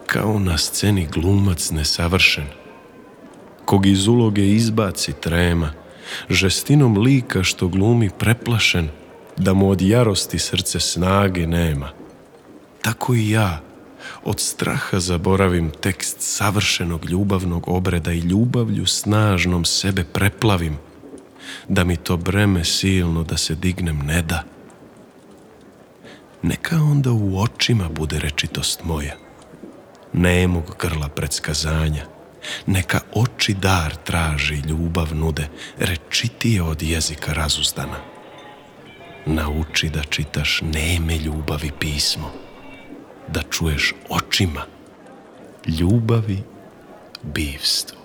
kao na sceni glumac nesavršen, kog iz uloge izbaci trema, žestinom lika što glumi preplašen, da mu od jarosti srce snage nema. Tako i ja od straha zaboravim tekst savršenog ljubavnog obreda i ljubavlju snažnom sebe preplavim, da mi to breme silno da se dignem ne da. Neka onda u očima bude rečitost moja, nemog grla predskazanja, neka oči dar traži, ljubav nude, rečitije od jezika razuzdana. Nauči da čitaš neme ljubavi pismo, da čuješ očima ljubavi bivstvo.